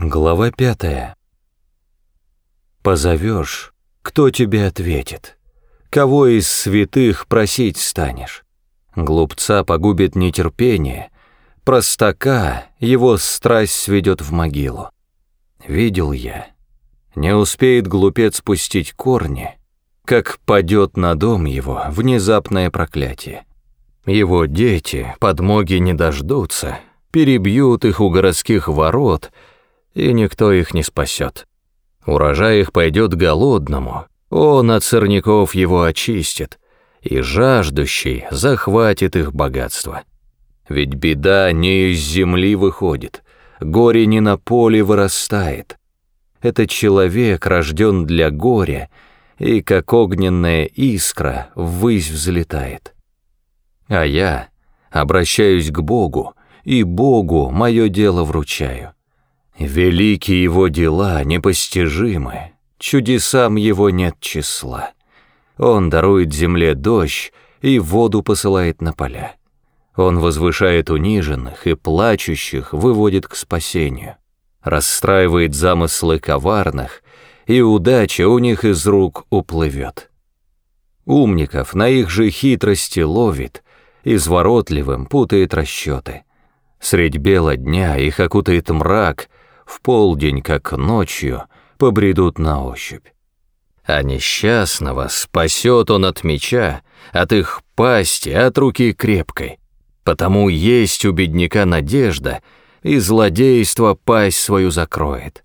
Глава 5. Позовешь, кто тебе ответит? Кого из святых просить станешь? Глупца погубит нетерпение, простака его страсть сведет в могилу. Видел я, не успеет глупец пустить корни, как падет на дом его внезапное проклятие. Его дети подмоги не дождутся, перебьют их у городских ворот, и никто их не спасет. Урожай их пойдет голодному, он от сорняков его очистит, и жаждущий захватит их богатство. Ведь беда не из земли выходит, горе не на поле вырастает. Этот человек рожден для горя, и как огненная искра ввысь взлетает. А я обращаюсь к Богу, и Богу мое дело вручаю. Великие его дела непостижимы, чудесам его нет числа. Он дарует земле дождь и воду посылает на поля. Он возвышает униженных и плачущих выводит к спасению, расстраивает замыслы коварных, и удача у них из рук уплывет. Умников на их же хитрости ловит, изворотливым путает расчеты. Средь бела дня их окутает мрак, в полдень, как ночью, побредут на ощупь. А несчастного спасет он от меча, от их пасти, от руки крепкой. Потому есть у бедняка надежда, и злодейство пасть свою закроет.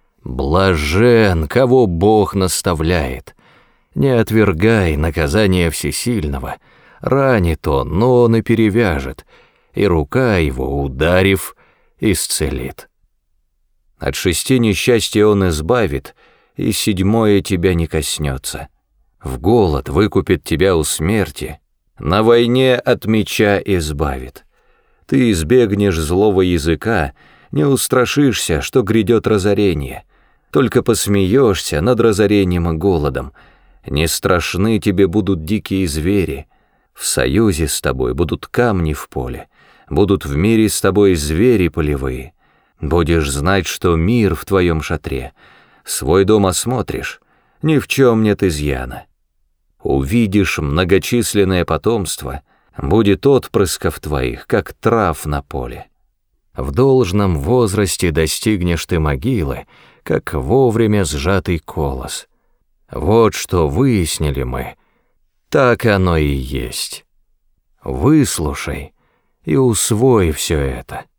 Блажен, кого Бог наставляет. Не отвергай наказания всесильного, ранит он, но он и перевяжет, и рука его, ударив, исцелит. От 6 несчастий он избавит, и 7 тебя не коснется. В голод выкупит тебя у смерти, на войне от меча избавит. Ты избегнешь злого языка, не устрашишься, что грядет разорение, только посмеешься над разорением и голодом. Не страшны тебе будут дикие звери, в союзе с тобой будут камни в поле, будут в мире с тобой звери полевые. Будешь знать, что мир в твоем шатре, свой дом осмотришь, ни в чем нет изъяна. Увидишь многочисленное потомство, будет отпрысков твоих, как трав на поле. В должном возрасте достигнешь ты могилы, как вовремя сжатый колос. Вот что выяснили мы, так оно и есть. Выслушай и усвой все это.